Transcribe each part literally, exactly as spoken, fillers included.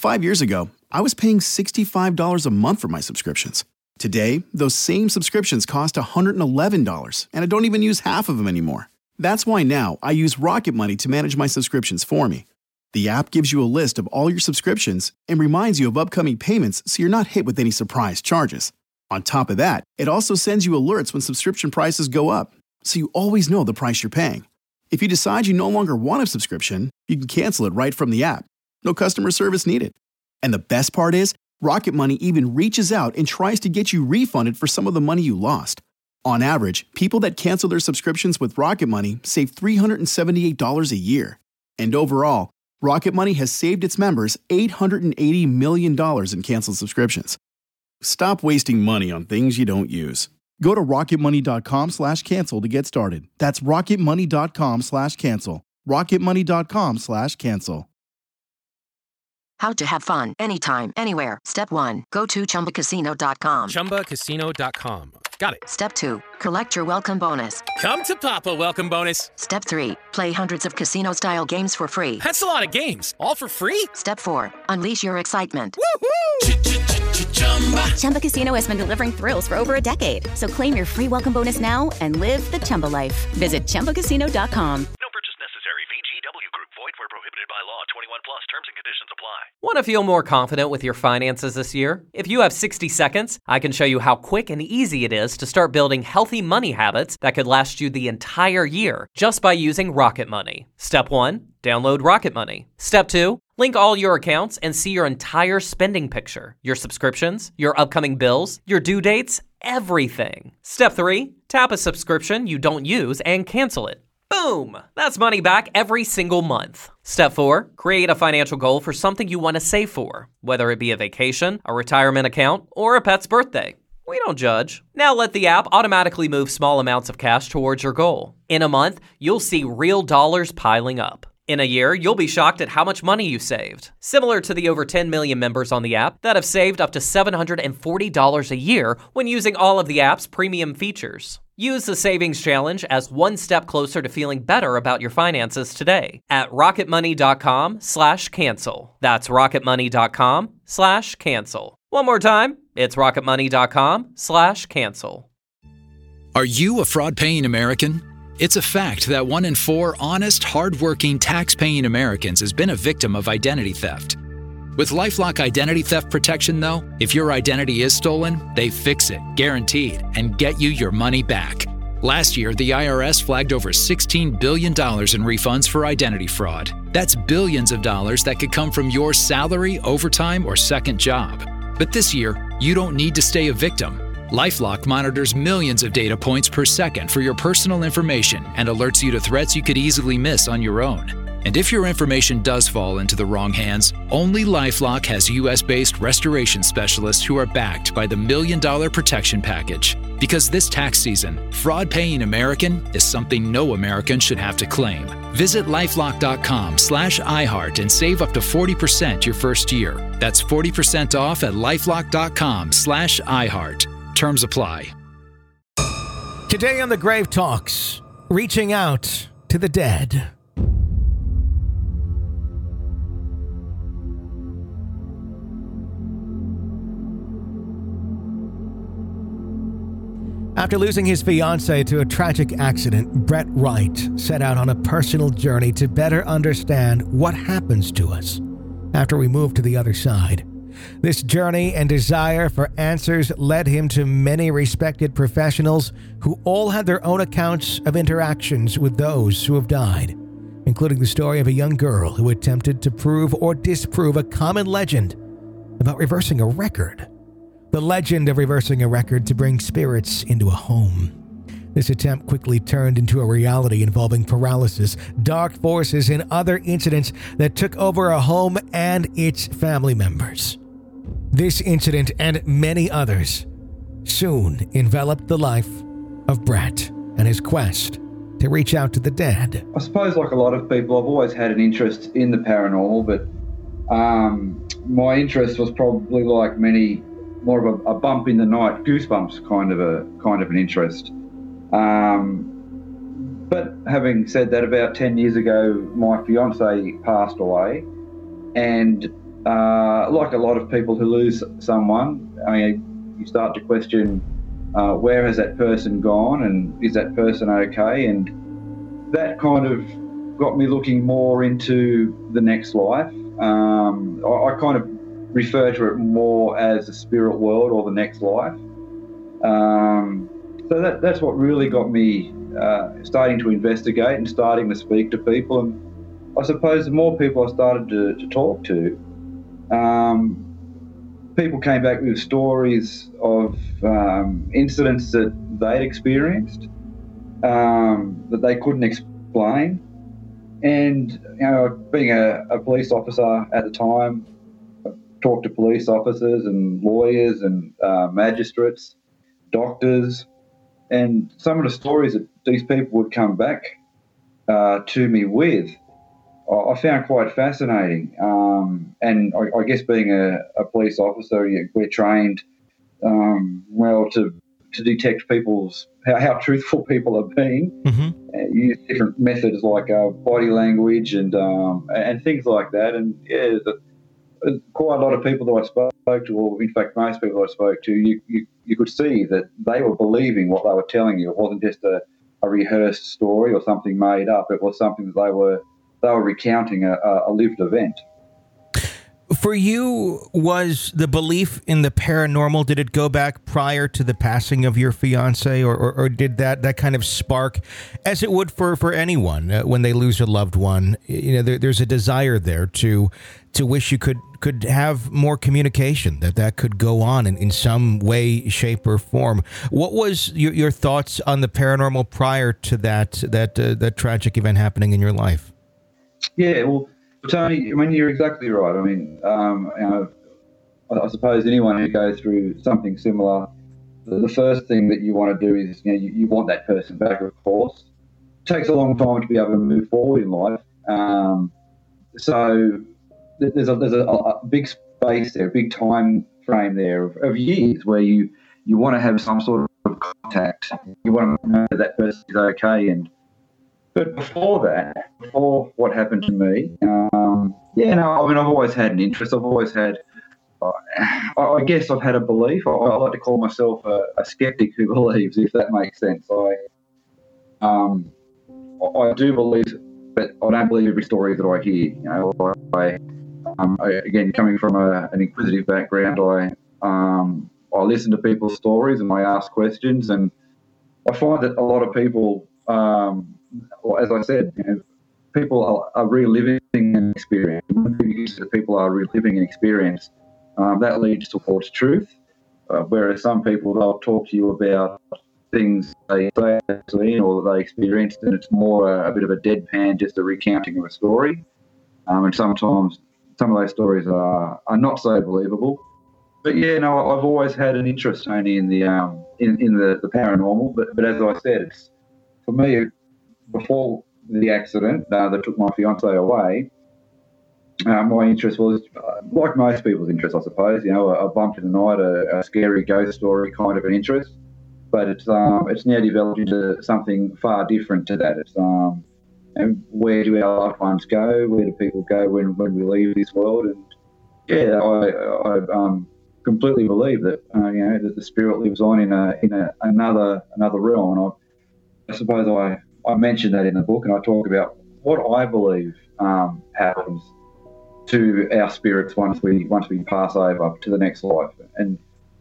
Five years ago, I was paying sixty-five dollars a month for my subscriptions. Today, those same subscriptions cost one hundred eleven dollars, and I don't even use half of them anymore. That's why now I use Rocket Money to manage my subscriptions for me. The app gives you a list of all your subscriptions and reminds you of upcoming payments so you're not hit with any surprise charges. On top of that, it also sends you alerts when subscription prices go up, so you always know the price you're paying. If you decide you no longer want a subscription, you can cancel it right from the app. No customer service needed. And the best part is, Rocket Money even reaches out and tries to get you refunded for some of the money you lost. On average, people that cancel their subscriptions with Rocket Money save three hundred seventy-eight dollars a year. And overall, Rocket Money has saved its members eight hundred eighty million dollars in canceled subscriptions. Stop wasting money on things you don't use. Go to rocketmoney.com slash cancel to get started. That's rocketmoney.com slash cancel. rocketmoney.com slash cancel. How to have fun anytime, anywhere. Step one, go to chumba casino dot com. chumba casino dot com. Got it. Step two, collect your welcome bonus. Come to Papa welcome bonus. Step three, play hundreds of casino-style games for free. That's a lot of games. All for free? Step four, unleash your excitement. Woohoo! Chumba Casino has been delivering thrills for over a decade. So claim your free welcome bonus now and live the Chumba life. Visit chumba casino dot com. No purchase necessary. V G W Group. Void where prohibited by law. twenty-one plus. Terms and conditions apply. Want to feel more confident with your finances this year? If you have sixty seconds, I can show you how quick and easy it is to start building healthy money habits that could last you the entire year just by using Rocket Money. Step one, download Rocket Money. Step two, link all your accounts and see your entire spending picture, your subscriptions, your upcoming bills, your due dates, everything. Step three, tap a subscription you don't use and cancel it. Boom! That's money back every single month. Step four, create a financial goal for something you want to save for, whether it be a vacation, a retirement account, or a pet's birthday. We don't judge. Now let the app automatically move small amounts of cash towards your goal. In a month, you'll see real dollars piling up. In a year, you'll be shocked at how much money you saved. Similar to the over ten million members on the app that have saved up to seven hundred forty dollars a year when using all of the app's premium features. Use the Savings Challenge as one step closer to feeling better about your finances today at rocketmoney.com slash cancel. That's rocketmoney.com slash cancel. One more time, it's rocketmoney.com slash cancel. Are you a fraud-paying American? It's a fact that one in four honest, hard-working, tax-paying Americans has been a victim of identity theft. With LifeLock Identity Theft Protection, though, if your identity is stolen, they fix it, guaranteed, and get you your money back. Last year, the I R S flagged over sixteen billion dollars in refunds for identity fraud. That's billions of dollars that could come from your salary, overtime, or second job. But this year, you don't need to stay a victim. LifeLock monitors millions of data points per second for your personal information and alerts you to threats you could easily miss on your own. And if your information does fall into the wrong hands, only LifeLock has U S-based restoration specialists who are backed by the Million Dollar Protection Package. Because this tax season, fraud-paying American is something no American should have to claim. Visit lifelock.com slash iHeart and save up to forty percent your first year. That's forty percent off at lifelock.com slash iHeart. Terms apply. Today on The Grave Talks, reaching out to the dead. After losing his fiancée to a tragic accident, Brett Wright set out on a personal journey to better understand what happens to us after we move to the other side. This journey and desire for answers led him to many respected professionals who all had their own accounts of interactions with those who have died, including the story of a young girl who attempted to prove or disprove a common legend about reversing a record. The legend of reversing a record to bring spirits into a home. This attempt quickly turned into a reality involving paralysis, dark forces, and other incidents that took over a home and its family members. This incident and many others soon enveloped the life of Brett and his quest to reach out to the dead. I suppose like a lot of people, I've always had an interest in the paranormal, but um, my interest was probably like many, more of a, a bump in the night, goosebumps kind of a kind of an interest. Um, but having said that, about ten years ago, my fiance passed away, and uh, like a lot of people who lose someone, I mean, you start to question uh, where has that person gone and is that person okay? And that kind of got me looking more into the next life. Um, I, I kind of refer to it more as the spirit world or the next life. Um, so that, that's what really got me uh, starting to investigate and starting to speak to people. And I suppose the more people I started to, to talk to, um, people came back with stories of um, incidents that they'd experienced um, that they couldn't explain. And, you know, being a, a police officer at the time, I talked to police officers and lawyers and uh, magistrates, doctors, and some of the stories that these people would come back uh, to me with, I found quite fascinating. Um, and I, I guess being a, a police officer, you, we're trained um, well to to detect people's how, how truthful people are being. Mm-hmm. Uh, use different methods like uh, body language and um, and things like that. And yeah, the, quite a lot of people that I spoke to, or in fact most people I spoke to, you, you, you could see that they were believing what they were telling you. It wasn't just a, a rehearsed story or something made up. It was something that they were they were recounting a, a lived event. For you, was the belief in the paranormal, did it go back prior to the passing of your fiance, or, or, or did that, that kind of spark, as it would for, for anyone uh, when they lose a loved one? You know, there, there's a desire there to to wish you could, could have more communication, that that could go on in, in some way, shape, or form. What was your, your thoughts on the paranormal prior to that that uh, that tragic event happening in your life? Yeah, well, Tony, I mean, you're exactly right. I mean, um, you know, I, I suppose anyone who goes through something similar, the, the first thing that you want to do is, you know, you, you want that person back, of course. It takes a long time to be able to move forward in life. Um, so there's a there's a, a big space there, a big time frame there of, of years where you, you want to have some sort of contact. You want to know that that person is okay. And But before that, before what happened to me, um, yeah, no, I mean, I've always had an interest. I've always had, uh, I guess I've had a belief. I, I like to call myself a, a skeptic who believes, if that makes sense. I, um, I do believe, but I don't believe every story that I hear. You know, I, um, I again, coming from a, an inquisitive background, I, um, I listen to people's stories and I ask questions, and I find that a lot of people. Um, Well, as I said, you know, people are, are reliving an experience. When people are reliving an experience, um, that leads towards truth. Uh, whereas some people, they'll talk to you about things they say or they experienced, and it's more a, a bit of a deadpan, just a recounting of a story. Um, and sometimes some of those stories are, are not so believable. But yeah, no, I've always had an interest only in the um, in, in the, the paranormal. But but as I said, it's for me. Before the accident uh, that took my fiance away, uh, my interest was, uh, like most people's interest, I suppose, you know, a, a bump in the night, a, a scary ghost story kind of an interest. But it's um, it's now developed into something far different to that. It's um, and where do our loved ones go? Where do people go when, when we leave this world? And yeah, I, I um, completely believe that uh, you know that the spirit lives on in a in a, another another realm. And I, I suppose I. I mentioned that in the book, and I talk about what I believe um, happens to our spirits once we once we pass over to the next life. And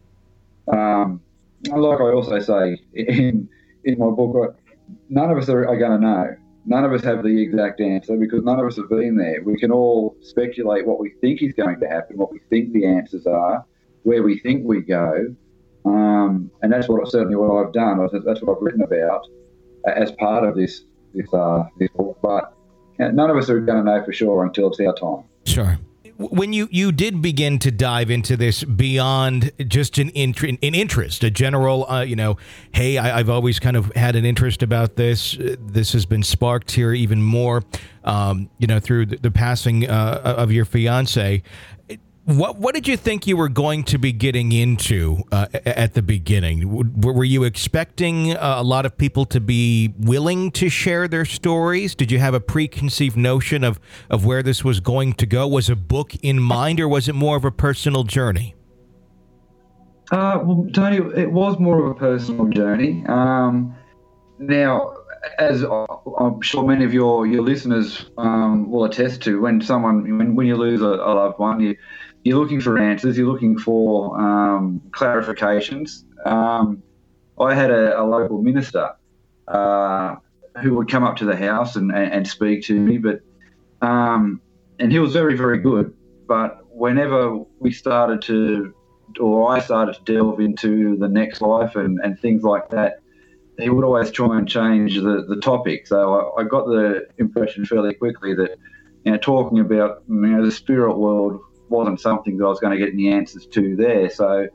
um, like I also say in in my book, none of us are, are going to know. None of us have the exact answer because none of us have been there. We can all speculate what we think is going to happen, what we think the answers are, where we think we go, um, and that's what certainly what I've done. That's what I've written about as part of this this uh, this book, but none of us are going to know for sure until it's our time. Sure. When you, you did begin to dive into this beyond just an, int- an interest, a general, uh, you know, hey, I, I've always kind of had an interest about this. This has been sparked here even more, um, you know, through the, the passing uh, of your fiance. What What did you think you were going to be getting into uh, at the beginning? W- Were you expecting uh, a lot of people to be willing to share their stories? Did you have a preconceived notion of, of where this was going to go? Was a book in mind, or was it more of a personal journey? Uh, well, Tony, it was more of a personal journey. Um, now, as I'm sure many of your, your listeners um, will attest to, when someone when, when you lose a, a loved one, you You're looking for answers. You're looking for um, clarifications. Um, I had a, a local minister uh, who would come up to the house and, and, and speak to me, but um, and he was very, very good. But whenever we started to, or I started to delve into the next life and, and things like that, he would always try and change the, the topic. So I, I got the impression fairly quickly that, you know, talking about, you know, the spirit world wasn't something that I was going to get any answers to there. So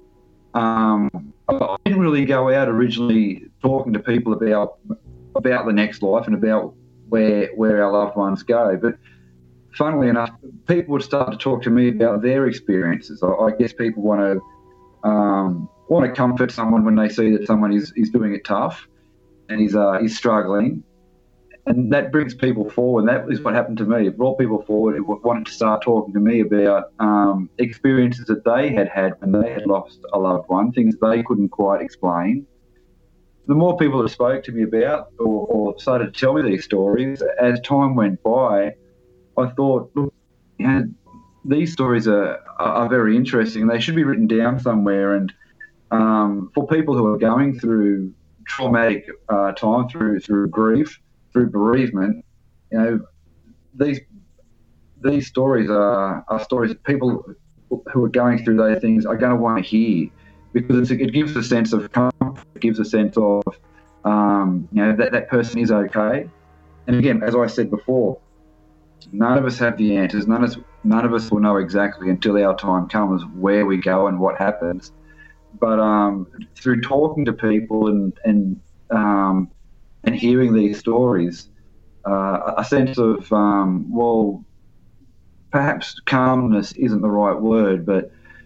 um, I didn't really go out originally talking to people about about the next life and about where where our loved ones go. But funnily enough, people would start to talk to me about their experiences. I, I guess people want to um, want to comfort someone when they see that someone is, is doing it tough and he's uh, he's struggling. And that brings people forward. That is what happened to me. It brought people forward who wanted to start talking to me about um, experiences that they had had when they had lost a loved one, things they couldn't quite explain. The more people that spoke to me about or, or started to tell me these stories, as time went by, I thought, look, you know, these stories are, are very interesting and they should be written down somewhere. And um, for people who are going through traumatic uh, time, through through grief, through bereavement, you know, these these stories are, are stories that people who are going through those things are going to want to hear, because it's, it gives a sense of comfort, it gives a sense of, um, you know, that that person is okay. And again, as I said before, none of us have the answers. None of us, none of us will know exactly until our time comes where we go and what happens. But um, through talking to people and and um, and hearing these stories, uh, a sense of, um, well, perhaps calmness isn't the right word, but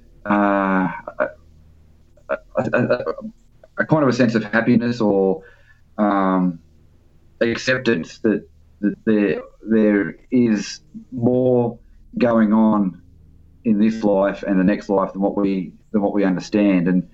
uh, a, a, a, a kind of a sense of happiness or um, acceptance that, that there there is more going on in this life and the next life than what we than what we understand. And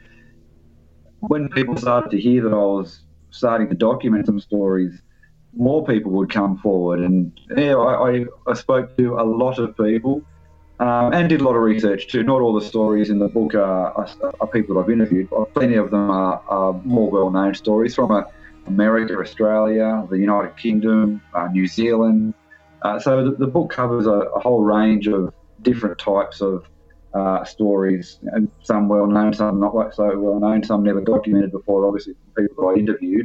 when people started to hear that I was starting to document some stories, more people would come forward. And yeah, I, I, I spoke to a lot of people um, and did a lot of research too. Not all the stories in the book are, are, are people that I've interviewed. Plenty of them are, are more well-known stories from uh, America, Australia, the United Kingdom, uh, New Zealand. Uh, so the, the book covers a, a whole range of different types of uh, stories, and some well-known, some not like so well-known, some never documented before, obviously, from people I interviewed.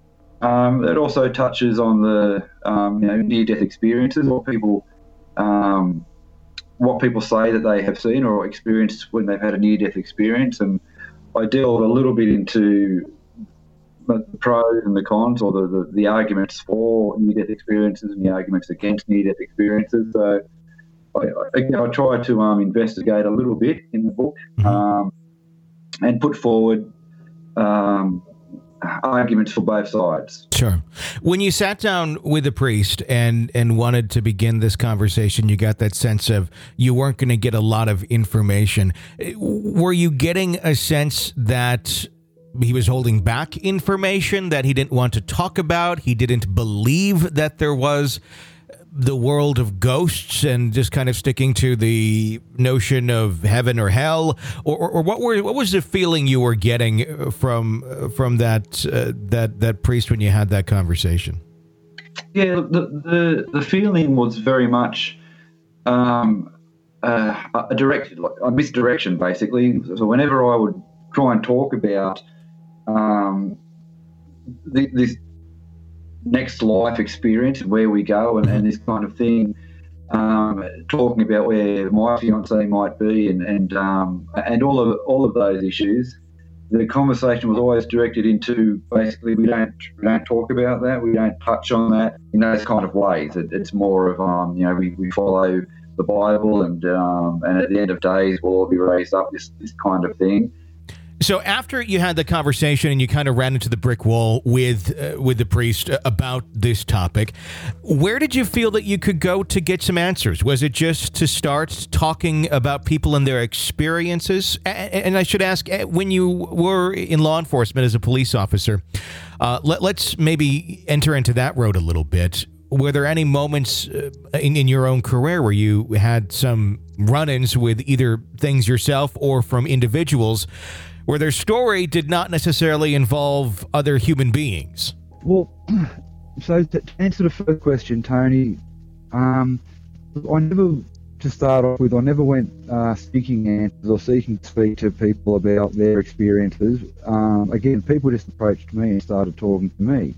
Um, it also touches on the um, you know, near-death experiences, what people um, what people say that they have seen or experienced when they've had a near-death experience. And I delve a little bit into the pros and the cons, or the, the, the arguments for near-death experiences and the arguments against near-death experiences. So I, I, I try to um, investigate a little bit in the book um, and put forward um, arguments for both sides. Sure. When you sat down with a priest and, and wanted to begin this conversation, you got that sense of you weren't going to get a lot of information. Were you getting a sense that he was holding back information that he didn't want to talk about? He didn't believe that there was the world of ghosts and just kind of sticking to the notion of heaven or hell, or, or, or what were what was the feeling you were getting from from that uh, that that priest when you had that conversation? Yeah, the the, the feeling was very much um, uh, a direct a misdirection, basically. So whenever I would try and talk about um, the, this next life experience, where we go and, and this kind of thing, um, talking about where my fiance might be and and um, and all of all of those issues, the conversation was always directed into basically we don't we don't talk about that, we don't touch on that in those kind of ways. It, it's more of um, you know we, we follow the Bible, and um, and at the end of days we'll all be raised up, this this kind of thing. So after you had the conversation and you kind of ran into the brick wall with uh, with the priest about this topic, where did you feel that you could go to get some answers? Was it just to start talking about people and their experiences? And I should ask, when you were in law enforcement as a police officer, uh, let, let's maybe enter into that road a little bit. Were there any moments uh, in, in your own career where you had some run-ins with either things yourself or from individuals where their story did not necessarily involve other human beings? Well, so to answer the first question, Tony, um, I never, to start off with, I never went uh, seeking answers or seeking to speak to people about their experiences. Um, again, people just approached me and started talking to me.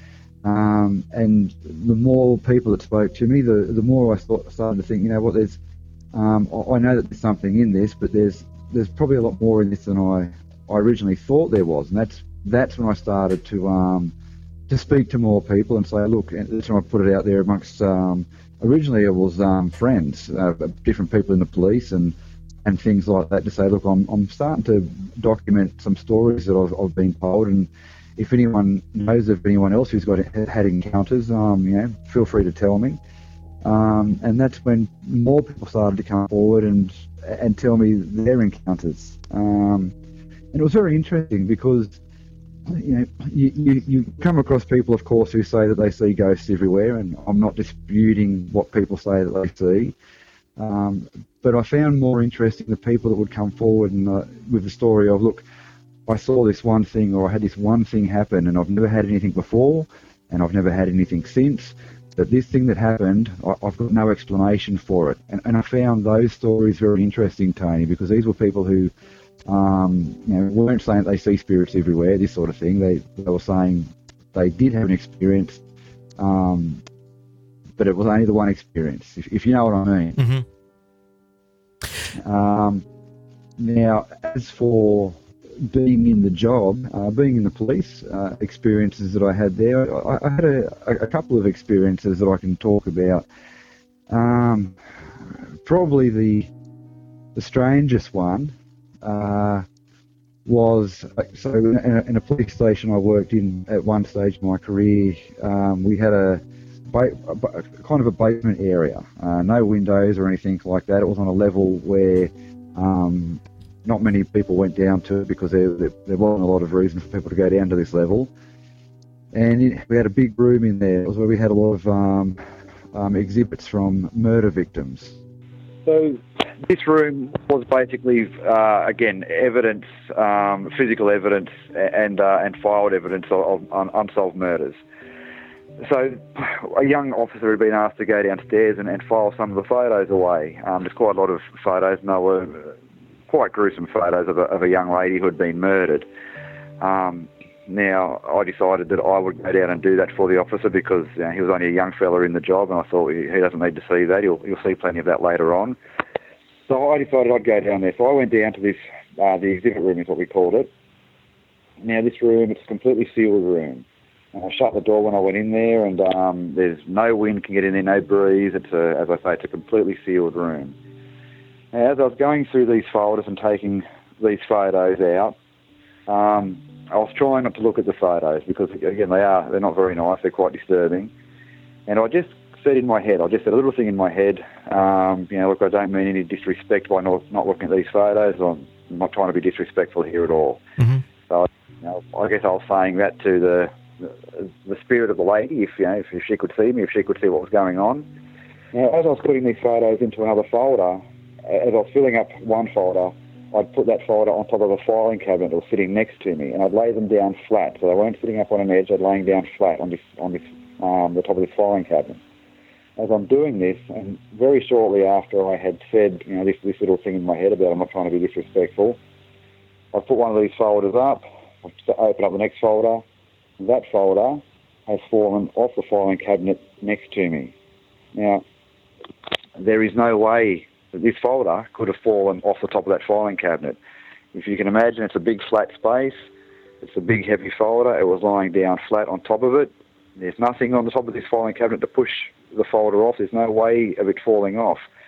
Um, and the more people that spoke to me, the, the more I thought, started to think, you know what, there's, um, I, I know that there's something in this, but there's there's probably a lot more in this than I I originally thought there was, and that's that's when I started to um, to speak to more people and say, look, and that's when I put it out there amongst. Um, originally, it was um, friends, uh, different people in the police, and and things like that, to say, look, I'm I'm starting to document some stories that I've, I've been told, and if anyone knows of anyone else who's got had encounters, um, you know, feel free to tell me. Um, and that's when more people started to come forward and and tell me their encounters. Um, And it was very interesting because, you know, you, you, you come across people, of course, who say that they see ghosts everywhere, and I'm not disputing what people say that they see. Um, but I found more interesting the people that would come forward and, uh, with the story of, look, I saw this one thing, or I had this one thing happen, and I've never had anything before, and I've never had anything since. But this thing that happened, I, I've got no explanation for it. And, and I found those stories very interesting, Tony, because these were people who Um, you know, weren't saying that they see spirits everywhere, this sort of thing. They they were saying they did have an experience, um, but it was only the one experience, if, if you know what I mean. Mm-hmm. Um, now, as for being in the job, uh, being in the police, uh, experiences that I had there, I, I had a, a couple of experiences that I can talk about. Um, probably the the strangest one Uh, was, so in a, in a police station I worked in at one stage of my career, um, we had a, ba- a kind of a basement area, uh, no windows or anything like that. It was on a level where um, not many people went down to it because there, there, there wasn't a lot of reason for people to go down to this level. And it, we had a big room in there. It was where we had a lot of um, um, exhibits from murder victims. So this room was basically, uh, again, evidence, um, physical evidence and uh, and filed evidence of, of un- unsolved murders. So a young officer had been asked to go downstairs and, and file some of the photos away. Um, there's quite a lot of photos, and they were quite gruesome photos of a, of a young lady who had been murdered. Um, now, I decided that I would go down and do that for the officer because you know, he was only a young fella in the job, and I thought he, he doesn't need to see that. He'll, he'll see plenty of that later on. So I decided I'd go down there. So I went down to this, uh, the exhibit room is what we called it. Now this room, it's a completely sealed room. And I shut the door when I went in there, and um, there's no wind can get in there, no breeze. It's a, as I say, it's a completely sealed room. Now, as I was going through these folders and taking these photos out, um, I was trying not to look at the photos because, again, they are, they're not very nice. They're quite disturbing. And I just said in my head, I just said a little thing in my head, um, you know, look, I don't mean any disrespect by not, not looking at these photos. I'm not trying to be disrespectful here at all. Mm-hmm. So, you know, I guess I was saying that to the, the the spirit of the lady, if you know, if, if she could see me, if she could see what was going on. Now, as I was putting these photos into another folder, as I was filling up one folder, I'd put that folder on top of a filing cabinet that was sitting next to me, and I'd lay them down flat. So they weren't sitting up on an edge, I'd lay them down flat on this on this um, the top of this filing cabinet. As I'm doing this, and very shortly after I had said, you know, this, this little thing in my head about I'm not trying to be disrespectful, I put one of these folders up, I open up the next folder, and that folder has fallen off the filing cabinet next to me. Now, there is no way that this folder could have fallen off the top of that filing cabinet. If you can imagine, it's a big flat space, it's a big heavy folder, it was lying down flat on top of it. There's nothing on the top of this filing cabinet to push the folder off. There's no way of it falling off.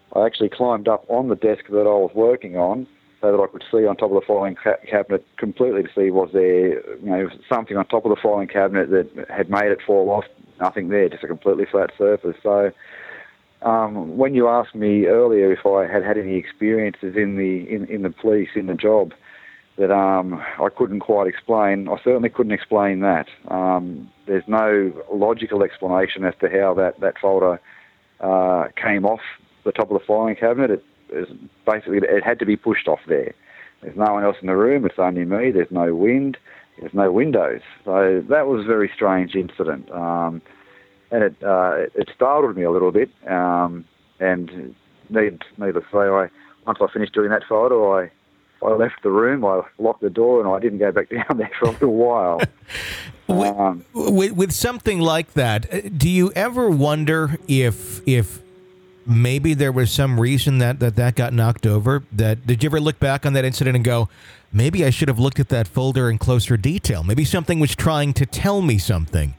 I actually climbed up on the desk that I was working on so that I could see on top of the filing ca- cabinet completely to see was there, you know, something on top of the filing cabinet that had made it fall off. Nothing there, just a completely flat surface. So um, when you asked me earlier if I had had any experiences in the in, in the police, in the job, that um, I couldn't quite explain, I certainly couldn't explain that. Um, there's no logical explanation as to how that, that folder uh, came off the top of the filing cabinet. It, it basically, it had to be pushed off there. There's no one else in the room, it's only me, there's no wind, there's no windows. So that was a very strange incident. Um, and it, uh, it it startled me a little bit. Um, and need, needless to say, I, once I finished doing that photo, I I left the room, I locked the door, and I didn't go back down there for a little while. with, um, with, with something like that, do you ever wonder if if maybe there was some reason that, that that got knocked over? That did you ever look back on that incident and go, maybe I should have looked at that folder in closer detail? Maybe something was trying to tell me something.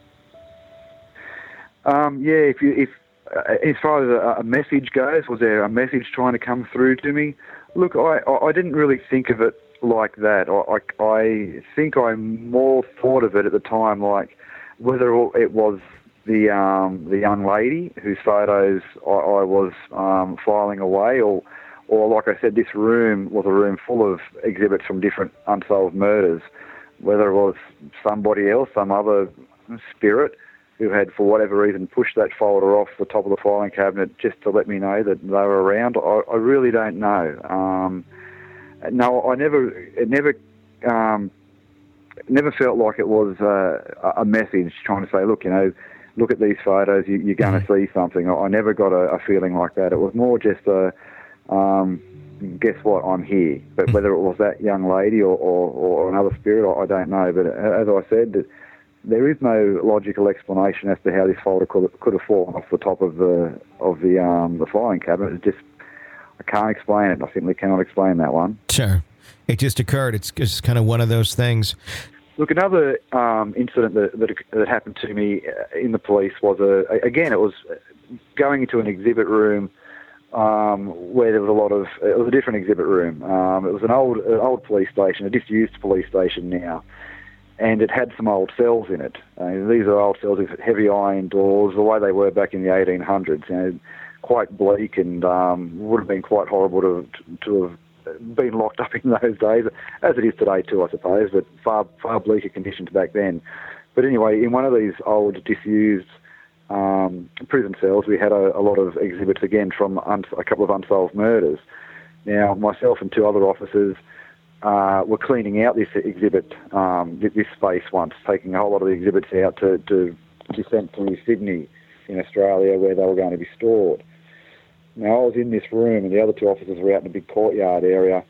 Um, yeah, if you if uh, as far as a, a message goes, was there a message trying to come through to me? Look, I, I didn't really think of it like that. I, I, I think I more thought of it at the time like whether it was the um, the young lady whose photos I, I was um, filing away, or, or like I said, this room was a room full of exhibits from different unsolved murders, whether it was somebody else, some other spirit who had, for whatever reason, pushed that folder off the top of the filing cabinet just to let me know that they were around. I, I really don't know. Um, no, I never, it never, um, never felt like it was uh, a message trying to say, look, you know, look at these photos, you, you're going to see something. I, I never got a, a feeling like that. It was more just a, um, guess what, I'm here. But whether it was that young lady or, or, or another spirit, I, I don't know. But as I said, there is no logical explanation as to how this folder could could have fallen off the top of the of the um, the filing cabinet. It just I can't explain it. I simply cannot explain that one. Sure, it just occurred. It's just kind of one of those things. Look, another um, incident that, that that happened to me in the police was a again it was going into an exhibit room um, where there was a lot of it was a different exhibit room. Um, it was an old an old police station, a disused police station now. And it had some old cells in it. Uh, these are old cells with heavy iron doors, the way they were back in the eighteen hundreds. You know, quite bleak, and um, would have been quite horrible to to have been locked up in those days, as it is today too, I suppose. But far far bleaker conditions back then. But anyway, in one of these old disused um, prison cells, we had a, a lot of exhibits again from un- a couple of unsolved murders. Now, myself and two other officers Uh, were cleaning out this exhibit, um, this space once, taking a whole lot of the exhibits out to, to be sent to Sydney in Australia where they were going to be stored. Now, I was in this room and the other two officers were out in a big courtyard area.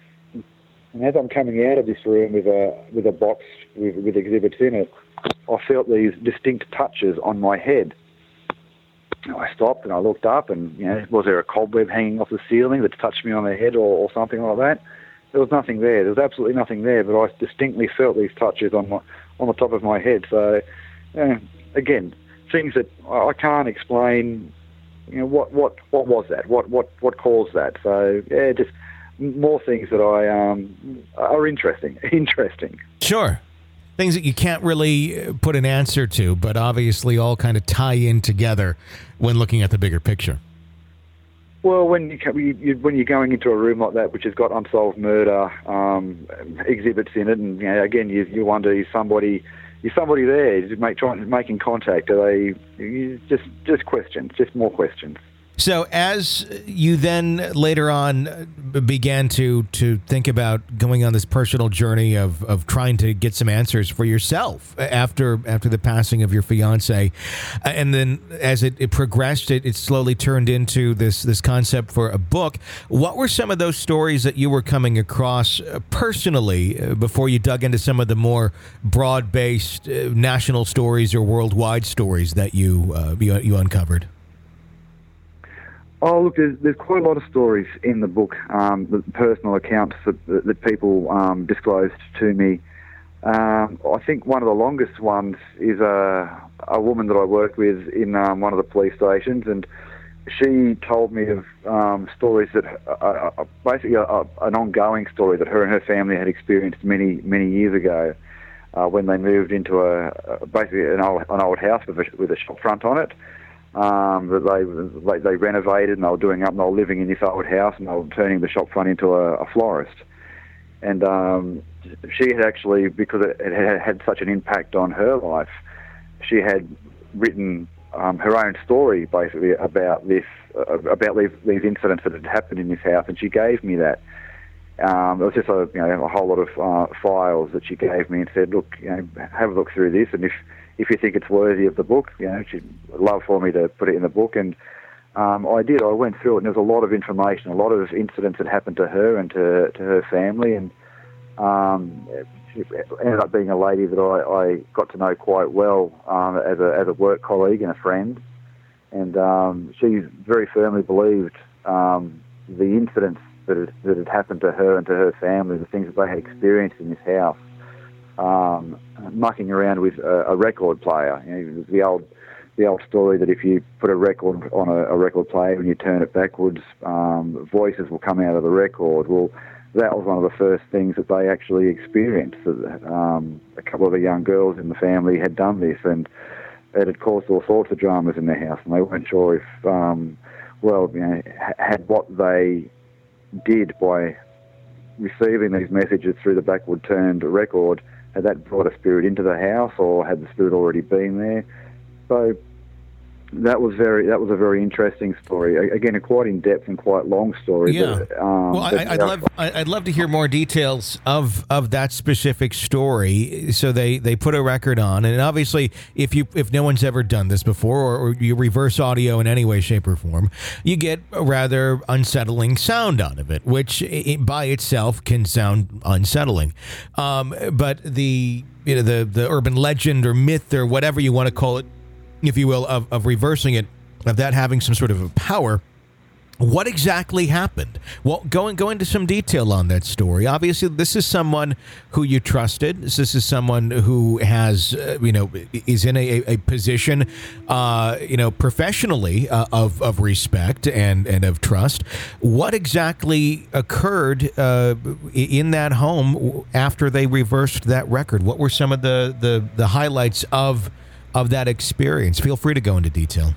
And as I'm coming out of this room with a with a box with, with exhibits in it, I felt these distinct touches on my head. I stopped and I looked up and, you know, was there a cobweb hanging off the ceiling that touched me on the head or, or something like that? There was nothing there. There was absolutely nothing there, but I distinctly felt these touches on my on the top of my head. So, uh, again, things that I can't explain. You know, what what what was that? What what what caused that? So, yeah, just more things that I um are interesting. Interesting. Sure. Things that you can't really put an answer to, but obviously all kind of tie in together when looking at the bigger picture. Well, when you, you when you're going into a room like that, which has got unsolved murder um, exhibits in it, and you know, again, you you wonder is somebody is somebody there? Is make trying making contact? Are they just just questions, just more questions? So as you then later on began to to think about going on this personal journey of, of trying to get some answers for yourself after after the passing of your fiance, and then as it, it progressed, it, it slowly turned into this this concept for a book. What were some of those stories that you were coming across personally before you dug into some of the more broad-based national stories or worldwide stories that you uh, you, you uncovered? Oh, look, there's, there's quite a lot of stories in the book, um, the personal accounts that, that, that people um, disclosed to me. Um, I think one of the longest ones is a, a woman that I worked with in um, one of the police stations, and she told me of um, stories that, uh, uh, basically a, a, an ongoing story that her and her family had experienced many, many years ago uh, when they moved into a, a basically an old, an old house with a, with a shop front on it. Um, that they, they they renovated and they were doing up and they were living in this old house and they were turning the shop front into a, a florist. And um, she had actually, because it, it had had such an impact on her life, she had written um, her own story basically about this, uh, about these, these incidents that had happened in this house, and she gave me that. Um, it was just a, you know, a whole lot of uh, files that she gave me and said, look, you know, have a look through this, and if if you think it's worthy of the book, you know, she'd love for me to put it in the book. And um, I did. I went through it, and there was a lot of information, a lot of incidents that happened to her and to to her family, and um, she ended up being a lady that I, I got to know quite well um, as a as a work colleague and a friend. And um, she very firmly believed um, the incidents that had, that had happened to her and to her family, the things that they had experienced in this house. Um, mucking around with a, a record player, you know, the old, the old story that if you put a record on a, a record player and you turn it backwards, um, voices will come out of the record. Well, that was one of the first things that they actually experienced. Um, a couple of the young girls in the family had done this, and it had caused all sorts of dramas in their house, and they weren't sure if, um, well, you know, had what they did by receiving these messages through the backward turned record, had that brought a spirit into the house, or had the spirit already been there? So that was very that was a very interesting story. Again, a quite in depth and quite long story. Yeah. But, um, well, I, I'd love I'd love to hear more details of, of that specific story. So they, they put a record on, and obviously, if you if no one's ever done this before, or, or you reverse audio in any way, shape, or form, you get a rather unsettling sound out of it, which it, by itself can sound unsettling. Um, but the you know the the urban legend or myth or whatever you want to call it, if you will, of, of reversing it, of that having some sort of a power. What exactly happened? Well, go, go into some detail on that story. Obviously, this is someone who you trusted. This is someone who has, uh, you know, is in a, a position, uh, you know, professionally uh, of, of respect and, and of trust. What exactly occurred uh, in that home after they reversed that record? What were some of the, the, the highlights of of that experience? Feel free to go into detail.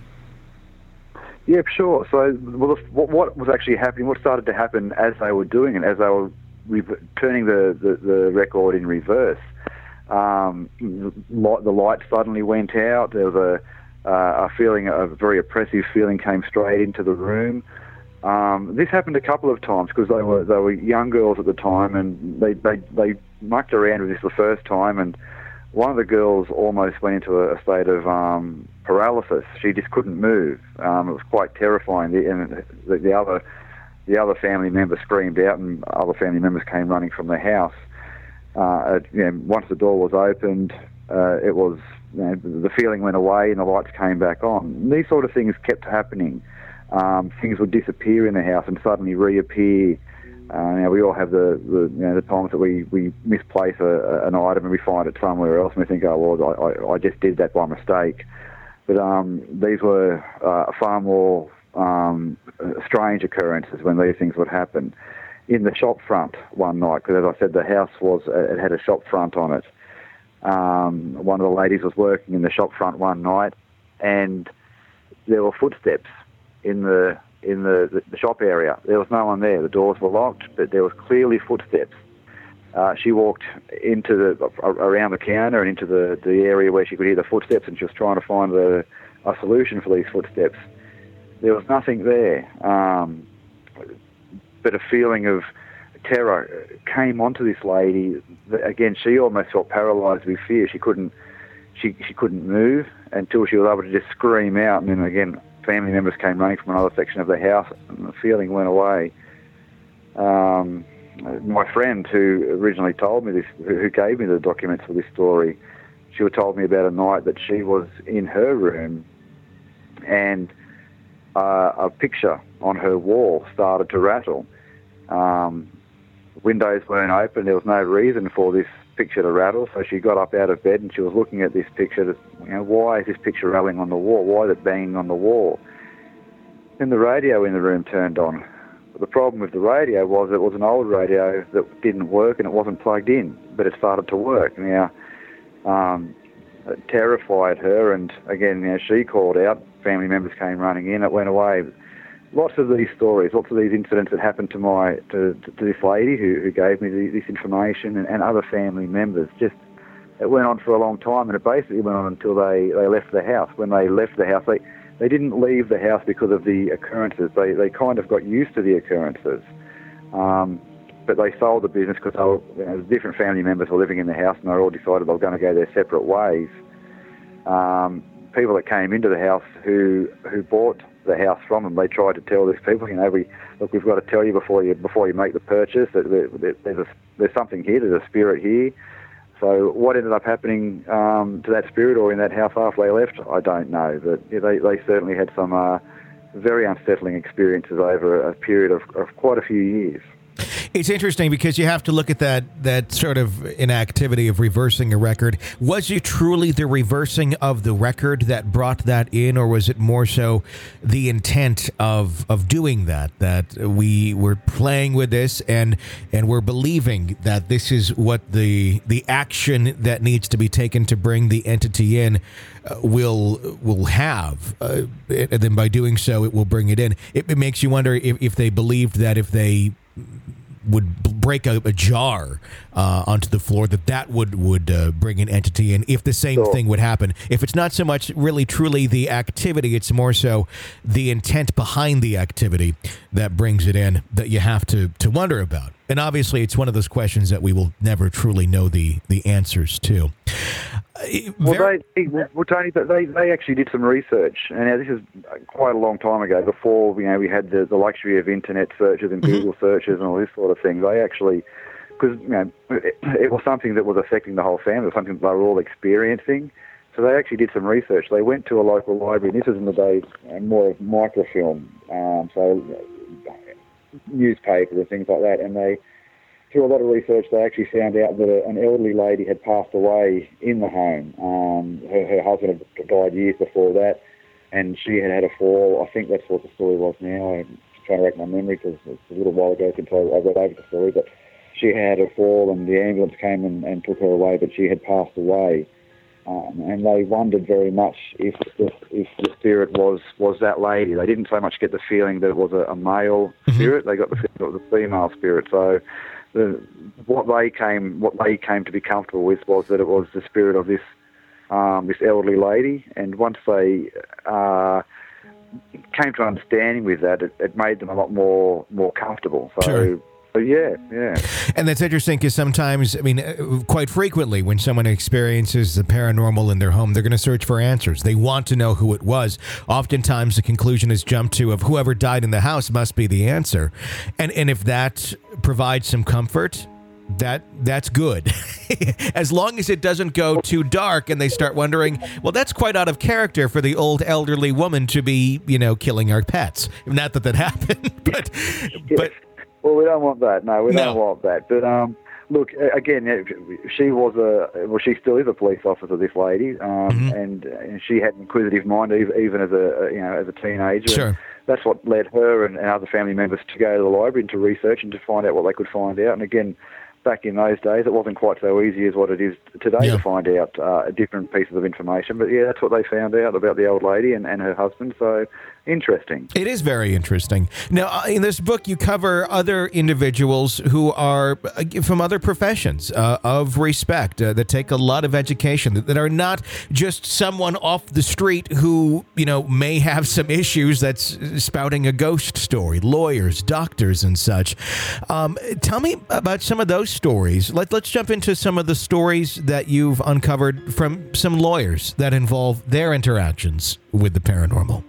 Yeah, sure. So well, what, what was actually happening, what started to happen as they were doing it, as they were re- turning the, the, the record in reverse, um, the light suddenly went out. There was a, uh, a feeling, a very oppressive feeling came straight into the room. Um, this happened a couple of times because they were they were young girls at the time, and they, they, they mucked around with this the first time, and one of the girls almost went into a, a state of um, paralysis. She just couldn't move. Um, it was quite terrifying. The, and the, the other the other family member screamed out, and other family members came running from the house. Uh, you know, once the door was opened, uh, it was you know, the feeling went away and the lights came back on. And these sort of things kept happening. Um, things would disappear in the house and suddenly reappear. Uh, now we all have the, the you know the times that we, we misplace a, a, an item and we find it somewhere else and we think, oh well, I, I, I just did that by mistake. But um, these were uh, far more um, strange occurrences when these things would happen. In the shop front one night, because as I said, the house was it had a shop front on it. Um, one of the ladies was working in the shop front one night, and there were footsteps in the in the, the shop area. There was no one there. The doors were locked, but there was clearly footsteps. Uh, she walked into the around the counter and into the, the area where she could hear the footsteps, and she was trying to find a, a solution for these footsteps. There was nothing there, um, but a feeling of terror came onto this lady. Again, she almost felt paralysed with fear. She couldn't she she couldn't move until she was able to just scream out, and then again, family members came running from another section of the house, and the feeling went away. Um, my friend who originally told me this, who gave me the documents for this story, she told me about a night that she was in her room, and uh, a picture on her wall started to rattle. Um, windows weren't open. There was no reason for this picture to rattle, so she got up out of bed and she was looking at this picture. To, you know, why is this picture rattling on the wall? Why is it banging on the wall? then the radio in the room turned on. But the problem with the radio was it was an old radio that didn't work and it wasn't plugged in, but it started to work. Now, um, it terrified her, and again, you know, she called out. Family members came running in. It went away. Lots of these stories, lots of these incidents that happened to my to, to, to this lady who, who gave me the, this information, and, and other family members. Just it went on for a long time, and it basically went on until they, they left the house. When they left the house, they they didn't leave the house because of the occurrences. They they kind of got used to the occurrences. Um, but they sold the business because they were, you know, different family members were living in the house, and they all decided they were going to go their separate ways. Um, people that came into the house who who bought the house from them, they tried to tell these people, you know, we look, we've got to tell you before you before you make the purchase that there, there, there's a, there's something here, there's a spirit here. So what ended up happening um, to that spirit or in that house after they left, I don't know. But yeah, they they certainly had some uh, very unsettling experiences over a period of, of quite a few years. It's interesting because you have to look at that that sort of inactivity of reversing a record. Was it truly the reversing of the record that brought that in, or was it more so the intent of of doing that, that we were playing with this and and we're believing that this is what the the action that needs to be taken to bring the entity in uh, will will have, uh, and then by doing so it will bring it in. It, it makes you wonder if, if they believed that if they would break a, a jar uh, onto the floor, that that would would uh, bring an entity in, if the same sure. thing would happen. If it's not so much really truly the activity, it's more so the intent behind the activity that brings it in, that you have to, to wonder about. And obviously it's one of those questions that we will never truly know the, the answers to. Well, Very- they, well, Tony, they they actually did some research, and now this is quite a long time ago. Before you know we had the, the luxury of internet searches and Google mm-hmm. searches and all this sort of thing. They actually, because you know, it, it was something that was affecting the whole family, it was something that they were all experiencing. So they actually did some research. They went to a local library, and this was in the days uh, more of microfilm, um, so uh, newspapers and things like that, and they. Through a lot of research, they actually found out that a, an elderly lady had passed away in the home. Um, her, her husband had died years before that, and she had had a fall. I think that's what the story was now. I'm trying to rack my memory because it's a little while ago since I read over the story, but she had a fall and the ambulance came and, and took her away, but she had passed away. Um, and they wondered very much if the, if the spirit was, was that lady. They didn't so much get the feeling that it was a, a male mm-hmm. spirit. They got the feeling it was a female spirit. So the, what they came what they came to be comfortable with was that it was the spirit of this um, this elderly lady. And once they uh, came to understanding with that, it, it made them a lot more more comfortable. So. Sure. So yeah, yeah. And that's interesting because sometimes, I mean, quite frequently when someone experiences the paranormal in their home, they're going to search for answers. They want to know who it was. Oftentimes the conclusion is jumped to of whoever died in the house must be the answer. And and if that provides some comfort, that that's good. As long as it doesn't go too dark and they start wondering, well, that's quite out of character for the old elderly woman to be, you know, killing our pets. Not that that happened, but but well, we don't want that. No, we no. don't want that. But um, look, again, she was a, well, she still is a police officer, this lady, um, mm-hmm. and, and she had an inquisitive mind, even as a, you know, as a teenager. Sure. And that's what led her and, and other family members to go to the library and to research and to find out what they could find out. And again, back in those days, it wasn't quite so easy as what it is today yeah. to find out uh, different pieces of information. But yeah, that's what they found out about the old lady and, and her husband. So interesting. It is very interesting. Now, in this book, you cover other individuals who are from other professions uh, of respect uh, that take a lot of education, that, that are not just someone off the street who, you know, may have some issues that's spouting a ghost story, lawyers, doctors, and such. Um, tell me about some of those stories. Let, let's jump into some of the stories that you've uncovered from some lawyers that involve their interactions with the paranormal.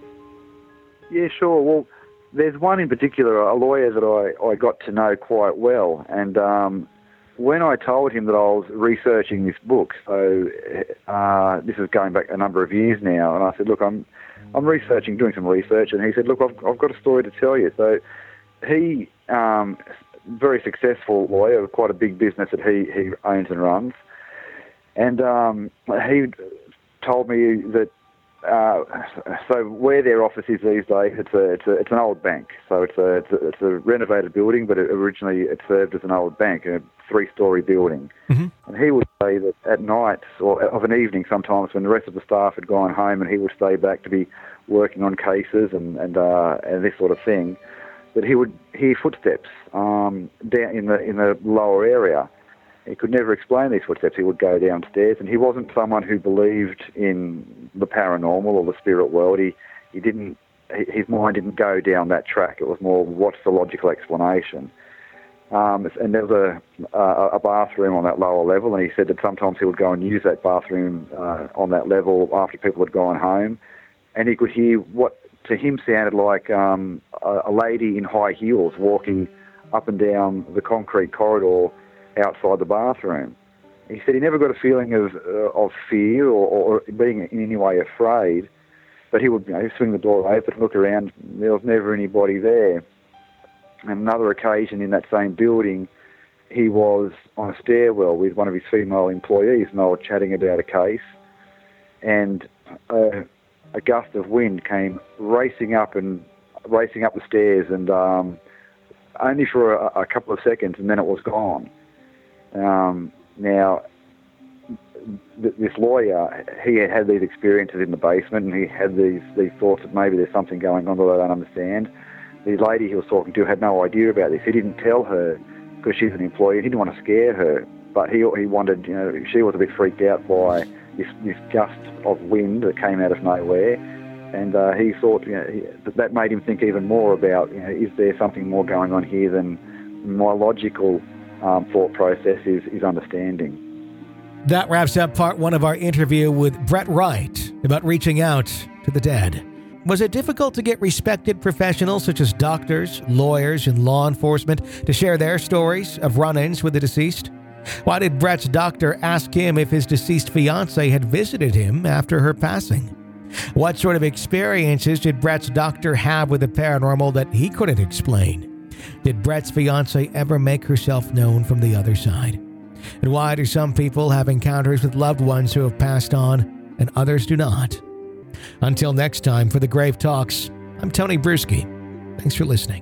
Yeah, sure. Well, there's one in particular, a lawyer that I, I got to know quite well. And um, when I told him that I was researching this book, so uh, this is going back a number of years now, and I said, look, I'm I'm researching, doing some research, and he said, look, I've, I've got a story to tell you. So he, um, very successful lawyer, quite a big business that he, he owns and runs, and um, he told me that uh, so where their office is these days, it's a, it's a, it's an old bank. So it's a, it's a, it's a renovated building, but it, originally it served as an old bank, a three-story building. Mm-hmm. And he would say that at night, or of an evening sometimes, when the rest of the staff had gone home and he would stay back to be working on cases and, and, uh, and this sort of thing, that he would hear footsteps um, down in the in the lower area. He could never explain these footsteps. He would go downstairs, and he wasn't someone who believed in the paranormal or the spirit world. He he didn't. His mind didn't go down that track. It was more, what's the logical explanation? Um, and there was a, a a bathroom on that lower level, and he said that sometimes he would go and use that bathroom uh, on that level after people had gone home, and he could hear what to him sounded like um, a, a lady in high heels walking up and down the concrete corridor outside the bathroom. He said he never got a feeling of uh, of fear or, or being in any way afraid, but he would, you know, swing the door open, look around, there was never anybody there. And another occasion in that same building, he was on a stairwell with one of his female employees, and they were chatting about a case, and uh, a gust of wind came racing up and racing up the stairs, and um, only for a, a couple of seconds, and then it was gone. Um, now, th- this lawyer, he had had these experiences in the basement, and he had these, these thoughts that maybe there's something going on that I don't understand. The lady he was talking to had no idea about this. He didn't tell her because she's an employee. He didn't want to scare her, but he he wanted, you know, she was a bit freaked out by this, this gust of wind that came out of nowhere, and uh, he thought, you know, he, that, that made him think even more about, you know, is there something more going on here than my logical um, thought process is, is understanding. That wraps up part one of our interview with Brett Wright about reaching out to the dead. Was it difficult to get respected professionals such as doctors, lawyers, and law enforcement to share their stories of run-ins with the deceased? Why did Brett's doctor ask him if his deceased fiancée had visited him after her passing? What sort of experiences did Brett's doctor have with the paranormal that he couldn't explain? Did Brett's fiancée ever make herself known from the other side? And why do some people have encounters with loved ones who have passed on and others do not? Until next time, for the Grave Talks, I'm Tony Bruschi. Thanks for listening.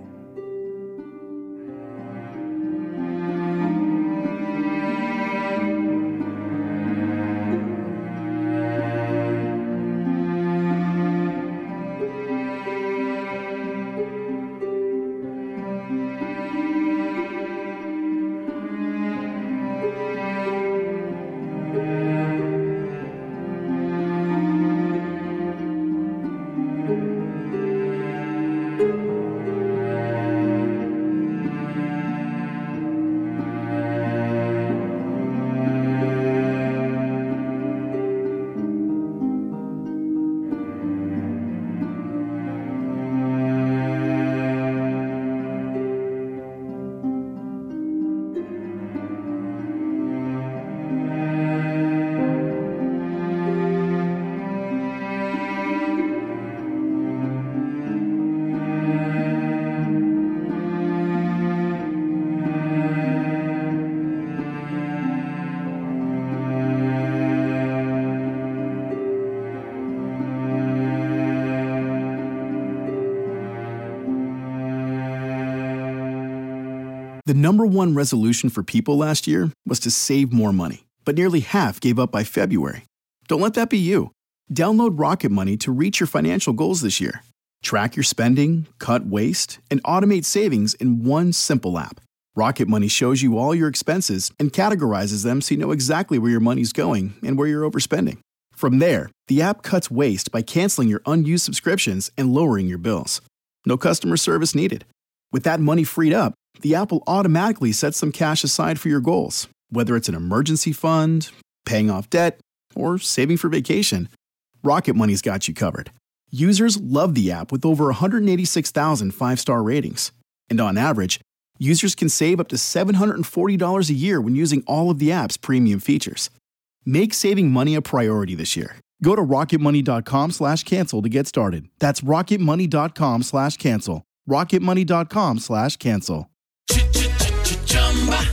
The number one resolution for people last year was to save more money, but nearly half gave up by February. Don't let that be you. Download Rocket Money to reach your financial goals this year. Track your spending, cut waste, and automate savings in one simple app. Rocket Money shows you all your expenses and categorizes them so you know exactly where your money's going and where you're overspending. From there, the app cuts waste by canceling your unused subscriptions and lowering your bills. No customer service needed. With that money freed up, the app will automatically set some cash aside for your goals, whether it's an emergency fund, paying off debt, or saving for vacation. Rocket Money's got you covered. Users love the app with over one hundred eighty-six thousand five-star ratings. And on average, users can save up to seven hundred forty dollars a year when using all of the app's premium features. Make saving money a priority this year. Go to rocketmoney.com slash cancel to get started. That's rocketmoney.com slash cancel. rocketmoney.com slash cancel. Chumba.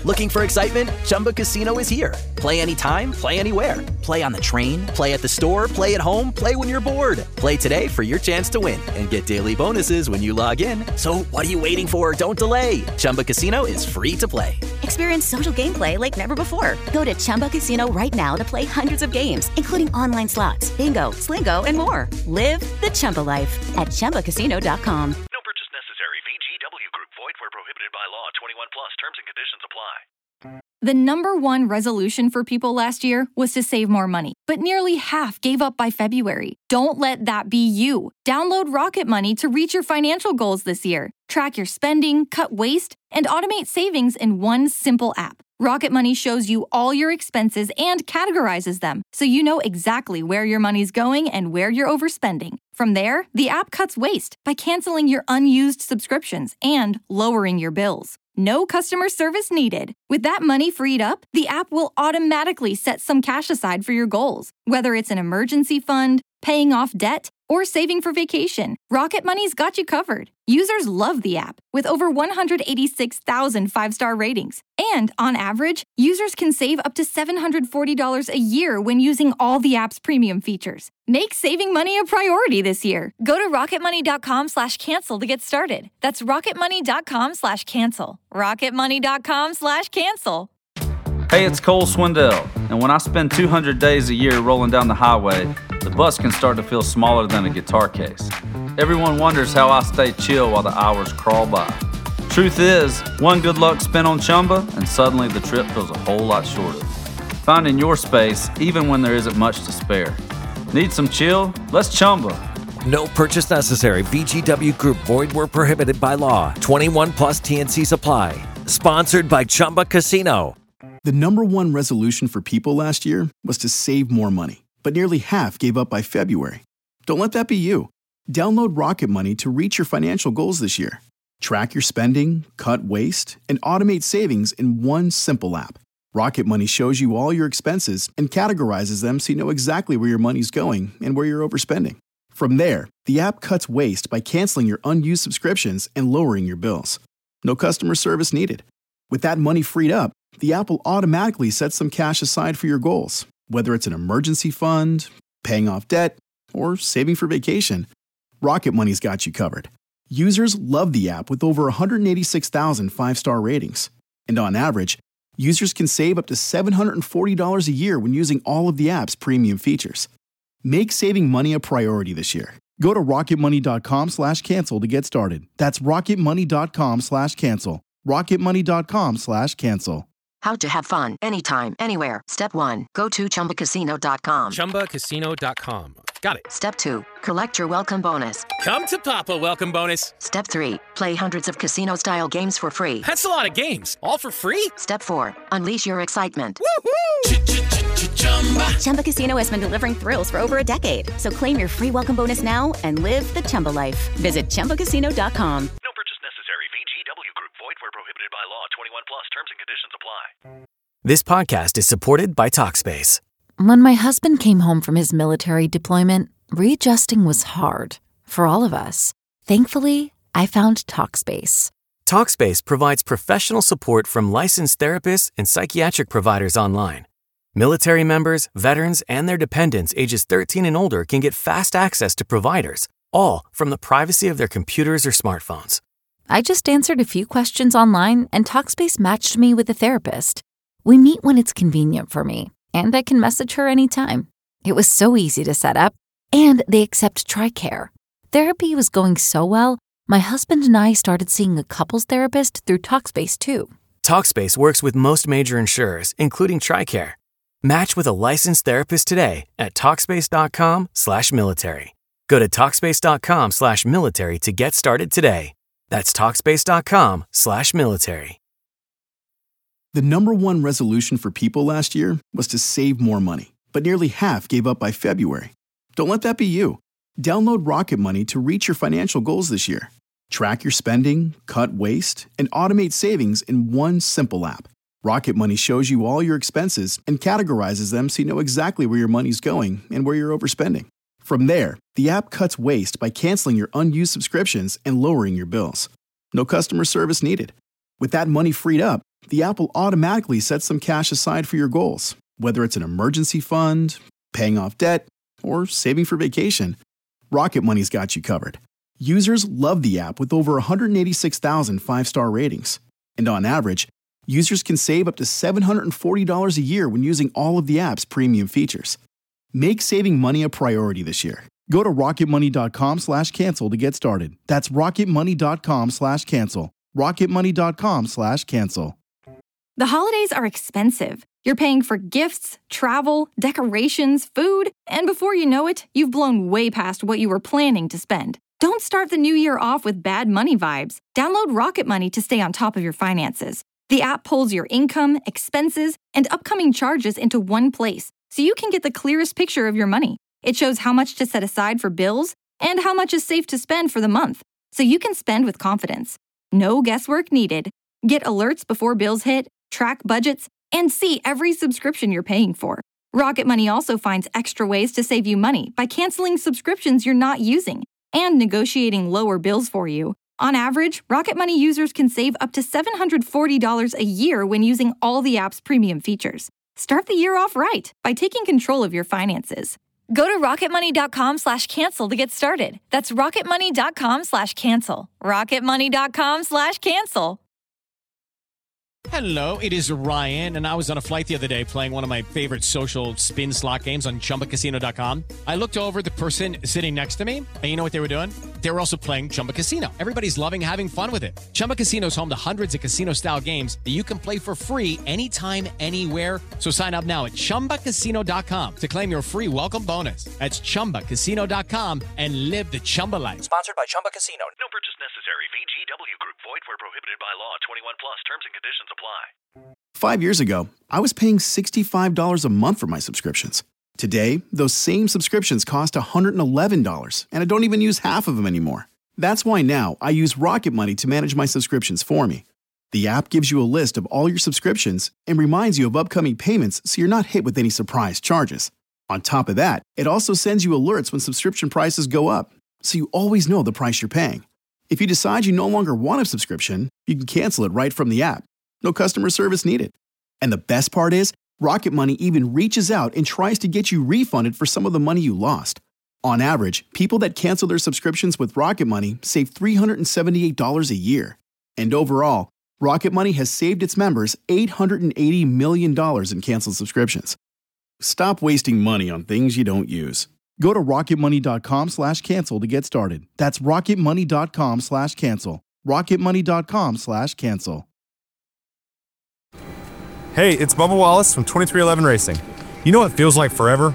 Looking for excitement? Chumba Casino is here. Play anytime, play anywhere. Play on the train, play at the store, play at home, play when you're bored. Play today for your chance to win and get daily bonuses when you log in. So what are you waiting for? Don't delay. Chumba Casino is free to play. Experience social gameplay like never before. Go to Chumba Casino right now to play hundreds of games, including online slots, bingo, Slingo, and more. Live the Chumba life at Chumba Casino dot com. No purchase necessary. V G W Group. Void where prohibited by law. twenty-one plus. Terms and conditions apply. The number one resolution for people last year was to save more money, but nearly half gave up by February. Don't let that be you. Download Rocket Money to reach your financial goals this year. Track your spending, cut waste, and automate savings in one simple app. Rocket Money shows you all your expenses and categorizes them, so you know exactly where your money's going and where you're overspending. From there, the app cuts waste by canceling your unused subscriptions and lowering your bills. No customer service needed. With that money freed up, the app will automatically set some cash aside for your goals, whether it's an emergency fund, paying off debt, or saving for vacation. Rocket Money's got you covered. Users love the app, with over one hundred eighty-six thousand five-star ratings. And on average, users can save up to seven hundred forty dollars a year when using all the app's premium features. Make saving money a priority this year. Go to rocketmoney.com slash cancel to get started. That's rocketmoney.com slash cancel. rocketmoney.com slash cancel. Hey, it's Cole Swindell, and when I spend two hundred days a year rolling down the highway, the bus can start to feel smaller than a guitar case. Everyone wonders how I stay chill while the hours crawl by. Truth is, one good luck spin on Chumba, and suddenly the trip feels a whole lot shorter. Finding your space, even when there isn't much to spare. Need some chill? Let's Chumba. No purchase necessary. V G W Group. Void where prohibited by law. twenty-one plus T N C supply. Sponsored by Chumba Casino. The number one resolution for people last year was to save more money, but nearly half gave up by February. Don't let that be you. Download Rocket Money to reach your financial goals this year. Track your spending, cut waste, and automate savings in one simple app. Rocket Money shows you all your expenses and categorizes them so you know exactly where your money's going and where you're overspending. From there, the app cuts waste by canceling your unused subscriptions and lowering your bills. No customer service needed. With that money freed up, the app will automatically set some cash aside for your goals, whether it's an emergency fund, paying off debt, or saving for vacation. Rocket Money's got you covered. Users love the app with over one hundred eighty-six thousand five-star ratings. And on average, users can save up to seven hundred forty dollars a year when using all of the app's premium features. Make saving money a priority this year. Go to rocketmoney.com slash cancel to get started. That's rocketmoney.com slash cancel. rocketmoney.com slash cancel. How to have fun anytime, anywhere. Step one, go to chumba casino dot com. chumba casino dot com. Got it. Step two, collect your welcome bonus. Come to Papa welcome bonus. Step three, play hundreds of casino-style games for free. That's a lot of games, all for free? Step four, unleash your excitement. Woohoo! Chumba Casino has been delivering thrills for over a decade. So claim your free welcome bonus now and live the Chumba life. Visit chumba casino dot com. No purchase necessary. V G W Group. Void where prohibited by law. twenty-one plus. Terms and conditions apply. This podcast is supported by Talkspace. When my husband came home from his military deployment, readjusting was hard for all of us. Thankfully, I found Talkspace. Talkspace provides professional support from licensed therapists and psychiatric providers online. Military members, veterans, and their dependents ages thirteen and older can get fast access to providers, all from the privacy of their computers or smartphones. I just answered a few questions online, and Talkspace matched me with a therapist. We meet when it's convenient for me, and I can message her anytime. It was so easy to set up, and they accept TRICARE. Therapy was going so well, my husband and I started seeing a couples therapist through Talkspace too. Talkspace works with most major insurers, including TRICARE. Match with a licensed therapist today at Talkspace.com slash military. Go to Talkspace.com slash military to get started today. That's Talkspace.com slash military. The number one resolution for people last year was to save more money, but nearly half gave up by February. Don't let that be you. Download Rocket Money to reach your financial goals this year. Track your spending, cut waste, and automate savings in one simple app. Rocket Money shows you all your expenses and categorizes them so you know exactly where your money's going and where you're overspending. From there, the app cuts waste by canceling your unused subscriptions and lowering your bills. No customer service needed. With that money freed up, the app will automatically set some cash aside for your goals, whether it's an emergency fund, paying off debt, or saving for vacation. Rocket Money's got you covered. Users love the app with over one hundred eighty-six thousand five-star ratings. And on average, users can save up to seven hundred forty dollars a year when using all of the app's premium features. Make saving money a priority this year. Go to rocketmoney.com slash cancel to get started. That's rocketmoney.com slash cancel. rocketmoney.com slash cancel. The holidays are expensive. You're paying for gifts, travel, decorations, food, and before you know it, you've blown way past what you were planning to spend. Don't start the new year off with bad money vibes. Download Rocket Money to stay on top of your finances. The app pulls your income, expenses, and upcoming charges into one place, so you can get the clearest picture of your money. It shows how much to set aside for bills and how much is safe to spend for the month, so you can spend with confidence. No guesswork needed. Get alerts before bills hit, track budgets, and see every subscription you're paying for. Rocket Money also finds extra ways to save you money by canceling subscriptions you're not using and negotiating lower bills for you. On average, Rocket Money users can save up to seven hundred forty dollars a year when using all the app's premium features. Start the year off right by taking control of your finances. Go to rocketmoney.com slash cancel to get started. That's rocketmoney.com slash cancel. rocketmoney.com slash cancel. Hello, it is Ryan, and I was on a flight the other day playing one of my favorite social spin slot games on chumba casino dot com. I looked over at the person sitting next to me, and you know what they were doing? They were also playing Chumba Casino. Everybody's loving having fun with it. Chumba Casino is home to hundreds of casino-style games that you can play for free anytime, anywhere. So sign up now at chumba casino dot com to claim your free welcome bonus. That's chumba casino dot com and live the Chumba life. Sponsored by Chumba Casino. No purchase necessary. V G W Group. Void where prohibited by law. twenty-one plus. Terms and conditions apply. Five years ago, I was paying sixty-five dollars a month for my subscriptions. Today, those same subscriptions cost one hundred eleven dollars, and I don't even use half of them anymore. That's why now I use Rocket Money to manage my subscriptions for me. The app gives you a list of all your subscriptions and reminds you of upcoming payments so you're not hit with any surprise charges. On top of that, it also sends you alerts when subscription prices go up, so you always know the price you're paying. If you decide you no longer want a subscription, you can cancel it right from the app. No customer service needed. And the best part is, Rocket Money even reaches out and tries to get you refunded for some of the money you lost. On average, people that cancel their subscriptions with Rocket Money save three hundred seventy-eight dollars a year. And overall, Rocket Money has saved its members eight hundred eighty million dollars in canceled subscriptions. Stop wasting money on things you don't use. Go to rocketmoney.com slash cancel to get started. That's rocketmoney.com slash cancel. rocketmoney.com slash cancel. Hey, it's Bubba Wallace from twenty-three eleven Racing. You know what feels like forever?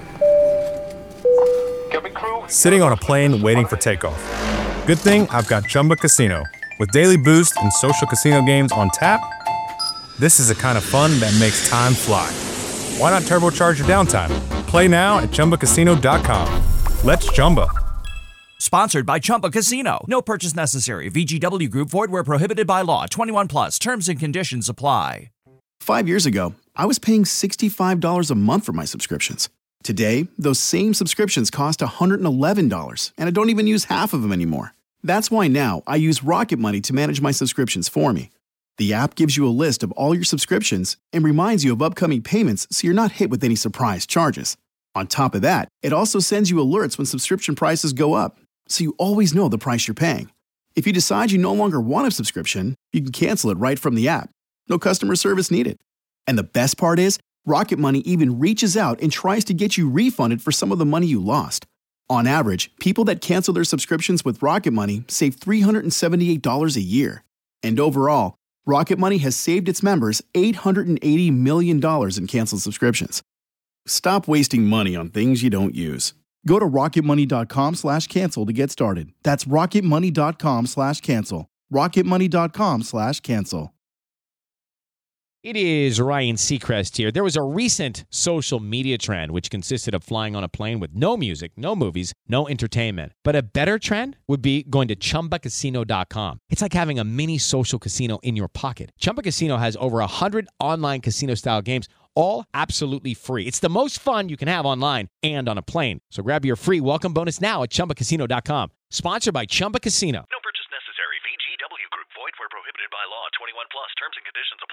Sitting on a plane waiting for takeoff. Good thing I've got Chumba Casino. With daily boost and social casino games on tap, this is the kind of fun that makes time fly. Why not turbocharge your downtime? Play now at chumba casino dot com. Let's Chumba. Sponsored by Chumba Casino. No purchase necessary. V G W Group. Void where prohibited by law. twenty-one plus. Terms and conditions apply. Five years ago, I was paying sixty-five dollars a month for my subscriptions. Today, those same subscriptions cost one hundred eleven dollars, and I don't even use half of them anymore. That's why now I use Rocket Money to manage my subscriptions for me. The app gives you a list of all your subscriptions and reminds you of upcoming payments so you're not hit with any surprise charges. On top of that, it also sends you alerts when subscription prices go up, so you always know the price you're paying. If you decide you no longer want a subscription, you can cancel it right from the app. No customer service needed. And the best part is, Rocket Money even reaches out and tries to get you refunded for some of the money you lost. On average, people that cancel their subscriptions with Rocket Money save three hundred seventy-eight dollars a year. And overall, Rocket Money has saved its members eight hundred eighty million dollars in canceled subscriptions. Stop wasting money on things you don't use. Go to rocketmoney.com slash cancel to get started. That's rocketmoney.com slash cancel. rocketmoney.com slash cancel. It is Ryan Seacrest here. There was a recent social media trend which consisted of flying on a plane with no music, no movies, no entertainment. But a better trend would be going to chumba casino dot com. It's like having a mini social casino in your pocket. Chumba Casino has over one hundred online casino-style games, all absolutely free. It's the most fun you can have online and on a plane. So grab your free welcome bonus now at chumba casino dot com. Sponsored by Chumba Casino. No purchase necessary. V G W Group. Void where prohibited by law. twenty-one plus. Terms and conditions apply.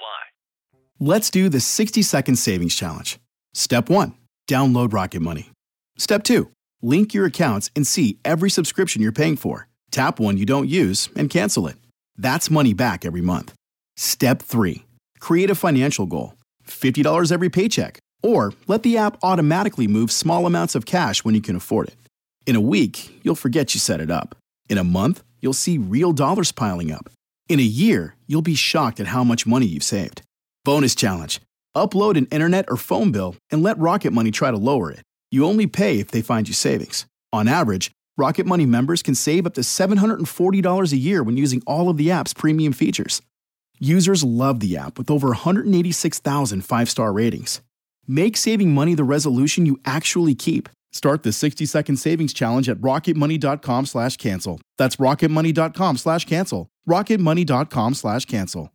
apply. Let's do the sixty second savings challenge. Step one, download Rocket Money. Step two, link your accounts and see every subscription you're paying for. Tap one you don't use and cancel it. That's money back every month. Step three, create a financial goal. fifty dollars every paycheck. Or let the app automatically move small amounts of cash when you can afford it. In a week, you'll forget you set it up. In a month, you'll see real dollars piling up. In a year, you'll be shocked at how much money you've saved. Bonus challenge. Upload an internet or phone bill and let Rocket Money try to lower it. You only pay if they find you savings. On average, Rocket Money members can save up to seven hundred forty dollars a year when using all of the app's premium features. Users love the app with over one hundred eighty-six thousand five-star ratings. Make saving money the resolution you actually keep. Start the sixty second savings challenge at rocketmoney.com slash cancel. That's rocketmoney.com slash cancel. rocketmoney.com slash cancel.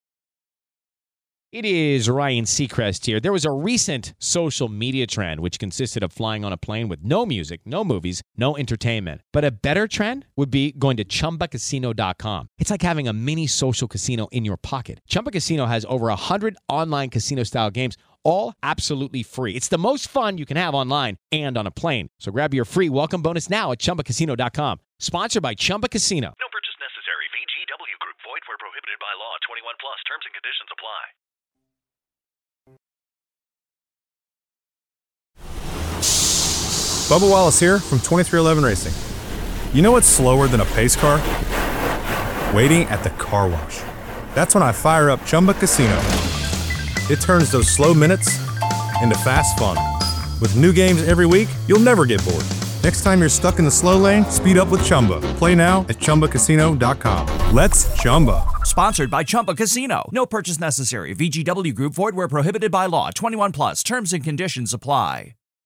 It is Ryan Seacrest here. There was a recent social media trend which consisted of flying on a plane with no music, no movies, no entertainment. But a better trend would be going to chumba casino dot com. It's like having a mini social casino in your pocket. Chumba Casino has over one hundred online casino-style games, all absolutely free. It's the most fun you can have online and on a plane. So grab your free welcome bonus now at chumba casino dot com. Sponsored by Chumba Casino. No purchase necessary. V G W Group. Void where prohibited by law. twenty-one plus. Terms and conditions apply. Bubba Wallace here from twenty-three eleven Racing. You know what's slower than a pace car? Waiting at the car wash. That's when I fire up Chumba Casino. It turns those slow minutes into fast fun. With new games every week, you'll never get bored. Next time you're stuck in the slow lane, speed up with Chumba. Play now at chumba casino dot com. Let's Chumba. Sponsored by Chumba Casino. No purchase necessary. V G W Group. Void where prohibited by law. twenty-one plus. Terms and conditions apply.